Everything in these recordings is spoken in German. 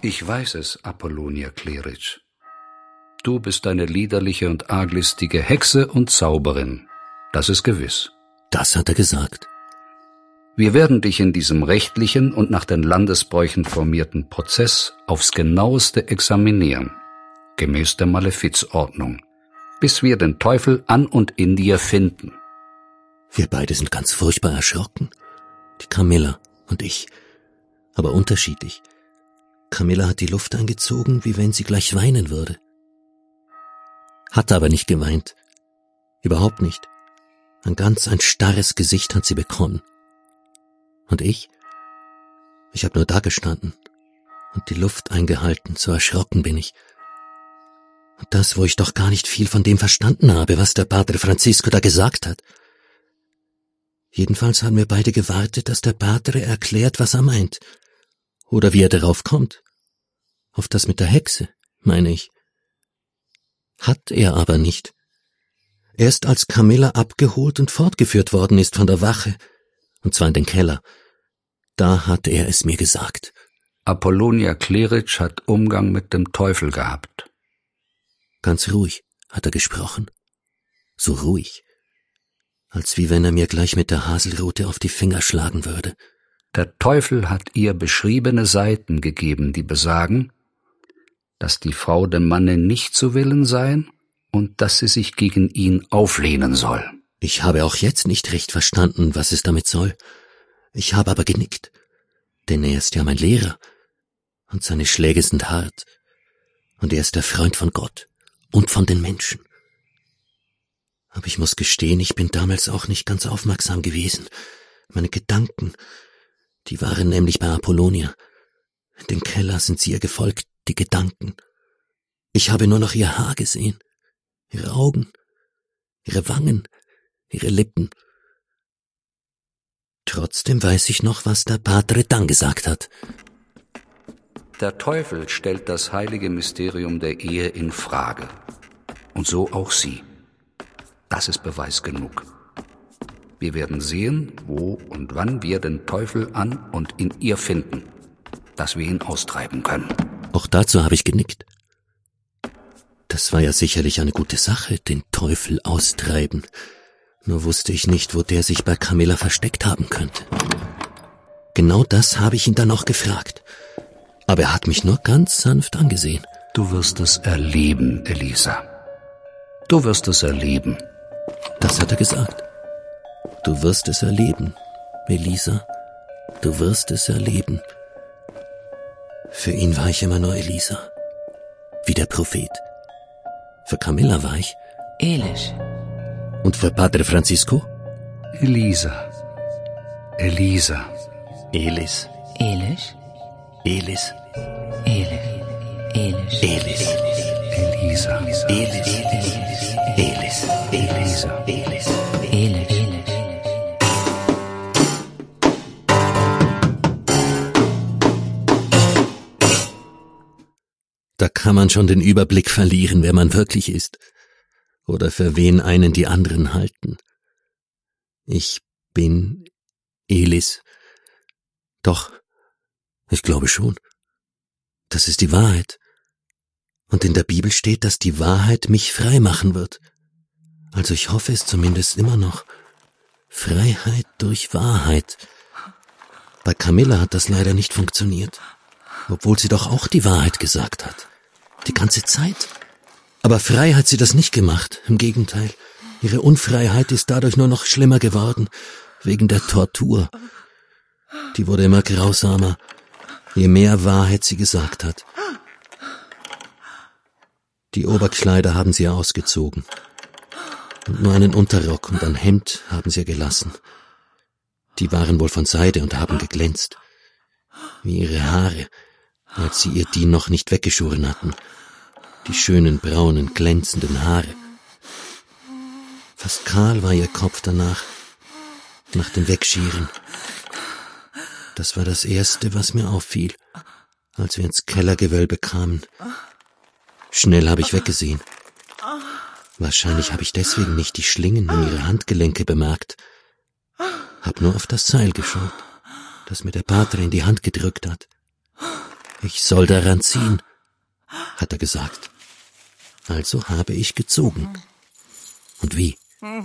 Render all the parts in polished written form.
Ich weiß es, Apollonia Cleric. Du bist eine liederliche und arglistige Hexe und Zauberin. Das ist gewiss. Das hat er gesagt. Wir werden dich in diesem rechtlichen und nach den Landesbräuchen formierten Prozess aufs Genaueste examinieren, gemäß der Malefizordnung, bis wir den Teufel an und in dir finden. Wir beide sind ganz furchtbar erschrocken. Die Camilla und ich. Aber unterschiedlich. Camilla hat die Luft eingezogen, wie wenn sie gleich weinen würde. Hat aber nicht geweint. Überhaupt nicht. Ein starres Gesicht hat sie bekommen. Und ich habe nur da gestanden und die Luft eingehalten, so erschrocken bin ich. Und das, wo ich doch gar nicht viel von dem verstanden habe, was der Padre Francisco da gesagt hat. Jedenfalls haben wir beide gewartet, dass der Padre erklärt, was er meint. Oder wie er darauf kommt. Auf das mit der Hexe, meine ich. Hat er aber nicht. Erst als Camilla abgeholt und fortgeführt worden ist von der Wache, und zwar in den Keller, da hat er es mir gesagt. Apollonia Cleric hat Umgang mit dem Teufel gehabt. Ganz ruhig hat er gesprochen. So ruhig. Als wie wenn er mir gleich mit der Haselrute auf die Finger schlagen würde. Der Teufel hat ihr beschriebene Seiten gegeben, die besagen, dass die Frau dem Manne nicht zu Willen sei und dass sie sich gegen ihn auflehnen soll. Ich habe auch jetzt nicht recht verstanden, was es damit soll. Ich habe aber genickt, denn er ist ja mein Lehrer und seine Schläge sind hart und er ist der Freund von Gott und von den Menschen. Aber ich muss gestehen, ich bin damals auch nicht ganz aufmerksam gewesen. Meine Gedanken, die waren nämlich bei Apollonia. In den Keller sind sie ihr gefolgt, die Gedanken. Ich habe nur noch ihr Haar gesehen, ihre Augen, ihre Wangen, ihre Lippen. Trotzdem weiß ich noch, was der Padre dann gesagt hat. Der Teufel stellt das heilige Mysterium der Ehe in Frage. Und so auch sie. Das ist Beweis genug. Wir werden sehen, wo und wann wir den Teufel an und in ihr finden, dass wir ihn austreiben können. Auch dazu habe ich genickt. Das war ja sicherlich eine gute Sache, den Teufel austreiben. Nur wusste ich nicht, wo der sich bei Camilla versteckt haben könnte. Genau das habe ich ihn dann auch gefragt. Aber er hat mich nur ganz sanft angesehen. Du wirst es erleben, Elisa. Du wirst es erleben. Das hat er gesagt. Du wirst es erleben, Elisa. Du wirst es erleben. Für ihn war ich immer nur Elisa. Wie der Prophet. Für Camilla war ich Elis. Und für Padre Francisco? Elisa. Elisa. Elis. Elis. Elis. Elis. Elis. Elis. Elisa. Elis. Elis. Elisa. Elis. Elis. Da kann man schon den Überblick verlieren, wer man wirklich ist. Oder für wen einen die anderen halten. Ich bin Elis. Doch, ich glaube schon. Das ist die Wahrheit. Und in der Bibel steht, dass die Wahrheit mich frei machen wird. Also ich hoffe es zumindest immer noch. Freiheit durch Wahrheit. Bei Camilla hat das leider nicht funktioniert. Obwohl sie doch auch die Wahrheit gesagt hat. Die ganze Zeit. Aber frei hat sie das nicht gemacht. Im Gegenteil. Ihre Unfreiheit ist dadurch nur noch schlimmer geworden. Wegen der Tortur. Die wurde immer grausamer, je mehr Wahrheit sie gesagt hat. Die Oberkleider haben sie ausgezogen. Und nur einen Unterrock und ein Hemd haben sie gelassen. Die waren wohl von Seide und haben geglänzt. Wie ihre Haare, als sie ihr die noch nicht weggeschoren hatten. Die schönen, braunen, glänzenden Haare. Fast kahl war ihr Kopf danach, nach dem Wegscheren. Das war das Erste, was mir auffiel, als wir ins Kellergewölbe kamen. Schnell habe ich weggesehen. Wahrscheinlich habe ich deswegen nicht die Schlingen um ihre Handgelenke bemerkt. Hab nur auf das Seil geschaut, das mir der Pater in die Hand gedrückt hat. Ich soll daran ziehen, hat er gesagt. Also habe ich gezogen. Und wie?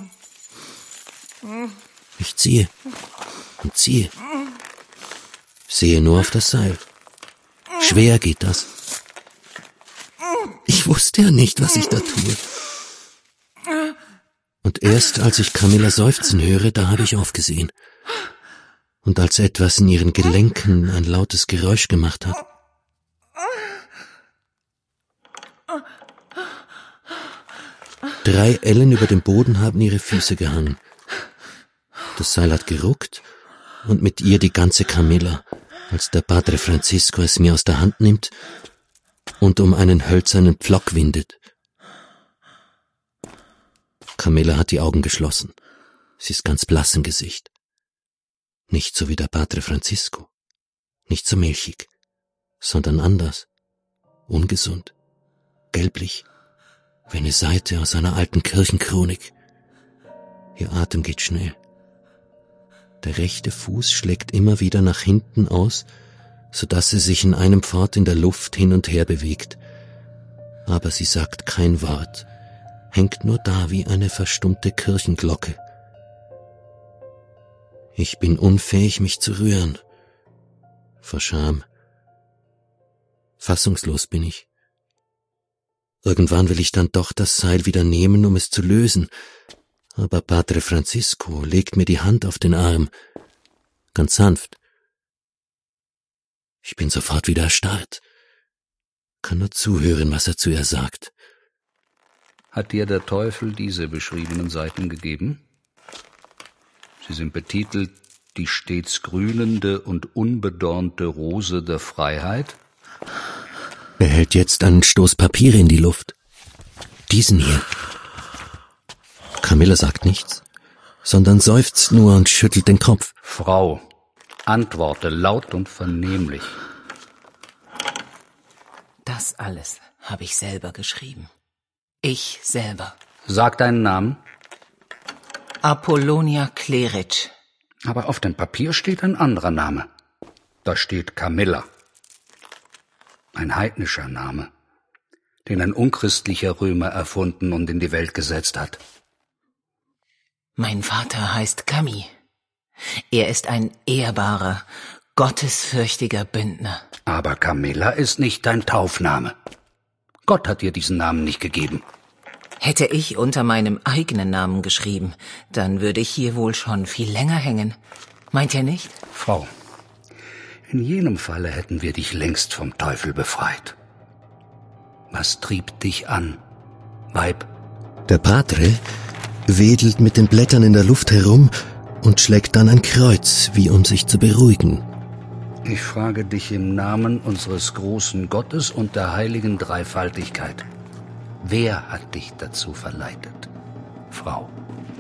Ich ziehe und ziehe. Sehe nur auf das Seil. Schwer geht das. Ich wusste ja nicht, was ich da tue. Und erst als ich Camilla seufzen höre, da habe ich aufgesehen. Und als etwas in ihren Gelenken ein lautes Geräusch gemacht hat. Drei Ellen über dem Boden haben ihre Füße gehangen. Das Seil hat geruckt und mit ihr die ganze Camilla, als der Padre Francisco es mir aus der Hand nimmt und um einen hölzernen Pflock windet. Camilla hat die Augen geschlossen. Sie ist ganz blass im Gesicht. Nicht so wie der Padre Francisco, nicht so milchig, sondern anders, ungesund, gelblich, wie eine Seite aus einer alten Kirchenchronik. Ihr Atem geht schnell. Der rechte Fuß schlägt immer wieder nach hinten aus, sodass sie sich in einem Fort in der Luft hin und her bewegt. Aber sie sagt kein Wort, hängt nur da wie eine verstummte Kirchenglocke. Ich bin unfähig, mich zu rühren. Vor Scham. Fassungslos bin ich. Irgendwann will ich dann doch das Seil wieder nehmen, um es zu lösen. Aber Padre Francisco legt mir die Hand auf den Arm. Ganz sanft. Ich bin sofort wieder erstarrt. Kann nur zuhören, was er zu ihr sagt. Hat dir der Teufel diese beschriebenen Seiten gegeben? Sie sind betitelt »Die stets grünende und unbedornte Rose der Freiheit«. Er hält jetzt einen Stoß Papiere in die Luft. Diesen hier. Camilla sagt nichts, sondern seufzt nur und schüttelt den Kopf. Frau, antworte laut und vernehmlich. Das alles habe ich selber geschrieben. Ich selber. Sag deinen Namen. Apollonia Cleric. Aber auf dem Papier steht ein anderer Name. Da steht Camilla. Ein heidnischer Name, den ein unchristlicher Römer erfunden und in die Welt gesetzt hat. Mein Vater heißt Camille. Er ist ein ehrbarer, gottesfürchtiger Bündner. Aber Camilla ist nicht dein Taufname. Gott hat dir diesen Namen nicht gegeben. Hätte ich unter meinem eigenen Namen geschrieben, dann würde ich hier wohl schon viel länger hängen. Meint ihr nicht? Frau, in jenem Falle hätten wir dich längst vom Teufel befreit. Was trieb dich an, Weib? Der Padre wedelt mit den Blättern in der Luft herum und schlägt dann ein Kreuz, wie um sich zu beruhigen. Ich frage dich im Namen unseres großen Gottes und der heiligen Dreifaltigkeit. Wer hat dich dazu verleitet, Frau?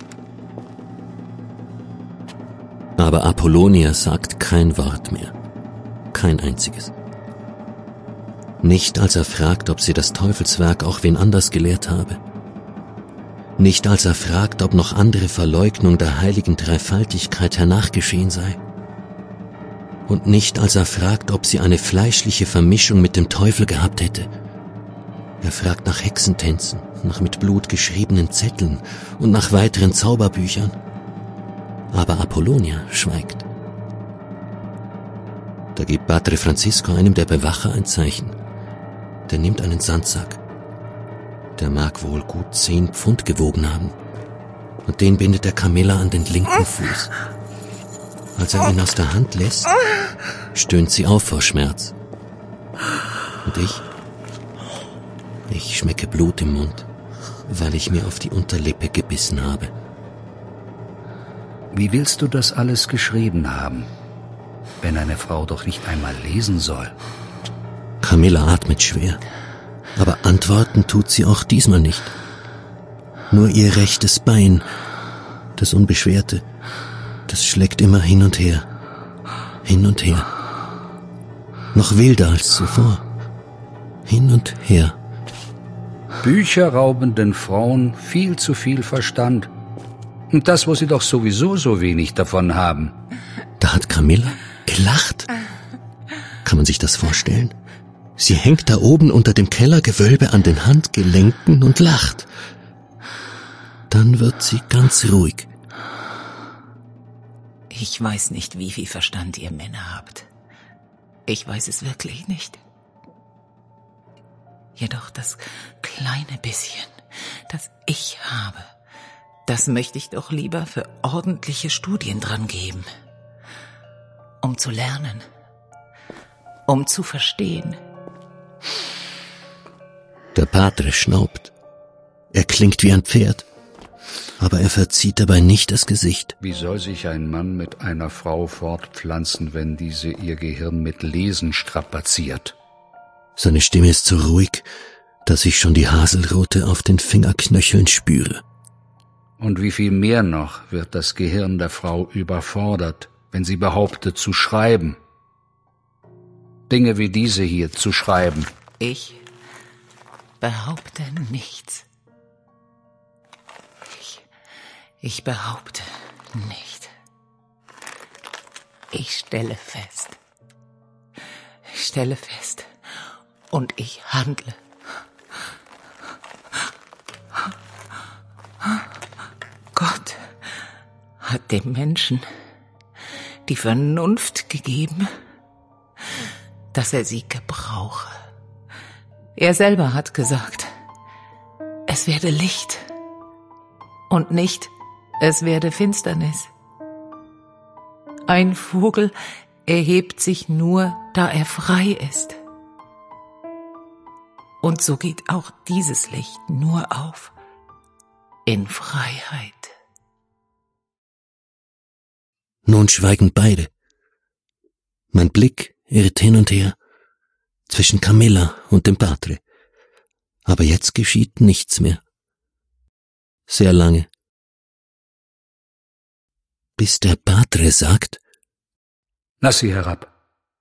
Aber Apollonia sagt kein Wort mehr. Kein einziges. Nicht als er fragt, ob sie das Teufelswerk auch wen anders gelehrt habe. Nicht als er fragt, ob noch andere Verleugnung der heiligen Dreifaltigkeit hernachgeschehen sei. Und nicht als er fragt, ob sie eine fleischliche Vermischung mit dem Teufel gehabt hätte. Er fragt nach Hexentänzen, nach mit Blut geschriebenen Zetteln und nach weiteren Zauberbüchern. Aber Apollonia schweigt. Da gibt Padre Francisco einem der Bewacher ein Zeichen. Der nimmt einen Sandsack. Der mag wohl gut 10 Pfund gewogen haben. Und den bindet der Camilla an den linken Fuß. Als er ihn aus der Hand lässt, stöhnt sie auf vor Schmerz. Und ich schmecke Blut im Mund, weil ich mir auf die Unterlippe gebissen habe. Wie willst du das alles geschrieben haben, wenn eine Frau doch nicht einmal lesen soll? Camilla atmet schwer, aber antworten tut sie auch diesmal nicht. Nur ihr rechtes Bein, das Unbeschwerte, das schlägt immer hin und her. Hin und her. Noch wilder als zuvor. Hin und her. Bücherraubenden Frauen viel zu viel Verstand. Und das, wo sie doch sowieso so wenig davon haben. Da hat Camilla gelacht. Kann man sich das vorstellen? Sie hängt da oben unter dem Kellergewölbe an den Handgelenken und lacht. Dann wird sie ganz ruhig. Ich weiß nicht, wie viel Verstand ihr Männer habt. Ich weiß es wirklich nicht. Jedoch das kleine bisschen, das ich habe, das möchte ich doch lieber für ordentliche Studien dran geben. Um zu lernen. Um zu verstehen. Der Patre schnaubt. Er klingt wie ein Pferd, aber er verzieht dabei nicht das Gesicht. Wie soll sich ein Mann mit einer Frau fortpflanzen, wenn diese ihr Gehirn mit Lesen strapaziert? Seine Stimme ist so ruhig, dass ich schon die Haselrute auf den Fingerknöcheln spüre. Und wie viel mehr noch wird das Gehirn der Frau überfordert, wenn sie behauptet zu schreiben? Dinge wie diese hier zu schreiben. Ich behaupte nichts. Ich behaupte nicht. Ich stelle fest. Und ich handle. Gott hat dem Menschen die Vernunft gegeben, dass er sie gebrauche. Er selber hat gesagt, es werde Licht und nicht, es werde Finsternis. Ein Vogel erhebt sich nur, da er frei ist. Und so geht auch dieses Licht nur auf in Freiheit. Nun schweigen beide. Mein Blick irrt hin und her zwischen Camilla und dem Patre. Aber jetzt geschieht nichts mehr. Sehr lange. Bis der Patre sagt: Lass sie herab.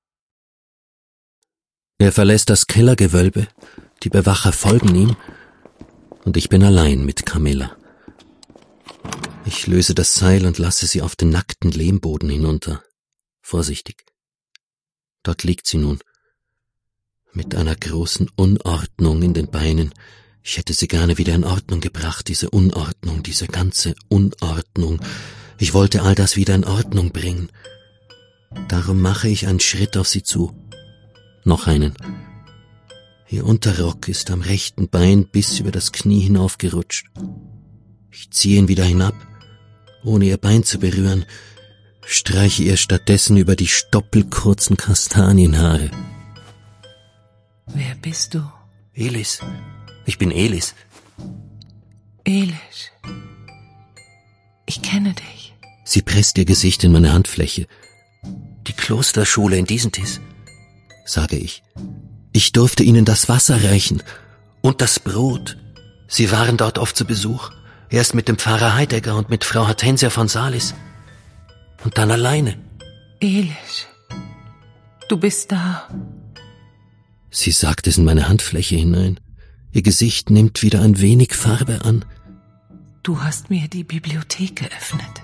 Er verlässt das Kellergewölbe, die Bewacher folgen ihm, und ich bin allein mit Camilla. Ich löse das Seil und lasse sie auf den nackten Lehmboden hinunter. Vorsichtig. Dort liegt sie nun, mit einer großen Unordnung in den Beinen. Ich hätte sie gerne wieder in Ordnung gebracht, diese Unordnung, diese ganze Unordnung. Ich wollte all das wieder in Ordnung bringen. Darum mache ich einen Schritt auf sie zu. Noch einen. Ihr Unterrock ist am rechten Bein bis über das Knie hinaufgerutscht. Ich ziehe ihn wieder hinab, ohne ihr Bein zu berühren, streiche ihr stattdessen über die stoppelkurzen Kastanienhaare. Wer bist du? Elis. Ich bin Elis. Elis. Ich kenne dich. Sie presst ihr Gesicht in meine Handfläche. Die Klosterschule in Disentis, sage ich. Ich durfte ihnen das Wasser reichen und das Brot. Sie waren dort oft zu Besuch. Erst mit dem Pfarrer Heidegger und mit Frau Hortensia von Salis. Und dann alleine. Elis, du bist da. Sie sagt es in meine Handfläche hinein. Ihr Gesicht nimmt wieder ein wenig Farbe an. Du hast mir die Bibliothek geöffnet.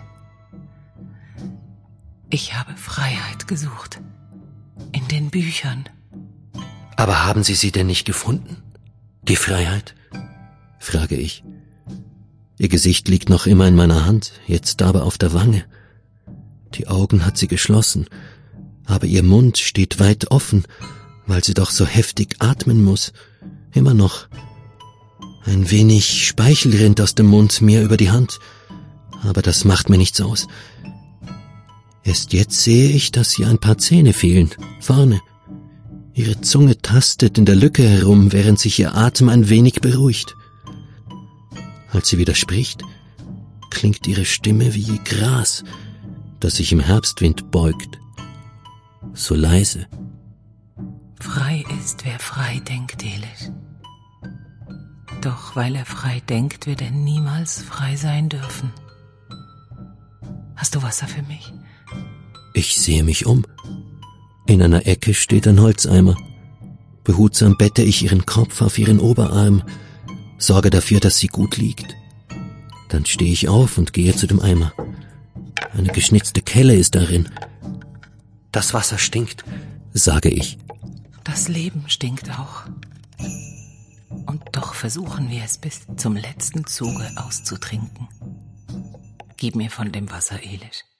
Ich habe Freiheit gesucht. In den Büchern. Aber haben Sie sie denn nicht gefunden? Die Freiheit? Frage ich. Ihr Gesicht liegt noch immer in meiner Hand, jetzt aber auf der Wange. Die Augen hat sie geschlossen, aber ihr Mund steht weit offen, weil sie doch so heftig atmen muss. Immer noch. Ein wenig Speichel rinnt aus dem Mund mir über die Hand, aber das macht mir nichts aus. Erst jetzt sehe ich, dass ihr ein paar Zähne fehlen, vorne. Ihre Zunge tastet in der Lücke herum, während sich ihr Atem ein wenig beruhigt. Als sie wieder spricht, klingt ihre Stimme wie Gras, das sich im Herbstwind beugt. So leise. Frei ist, wer frei denkt, Elis. Doch weil er frei denkt, wird er niemals frei sein dürfen. Hast du Wasser für mich? Ich sehe mich um. In einer Ecke steht ein Holzeimer. Behutsam bette ich ihren Kopf auf ihren Oberarm, sorge dafür, dass sie gut liegt. Dann stehe ich auf und gehe zu dem Eimer. Eine geschnitzte Kelle ist darin. Das Wasser stinkt, sage ich. Das Leben stinkt auch. Und doch versuchen wir es bis zum letzten Zuge auszutrinken. Gib mir von dem Wasser, Elish.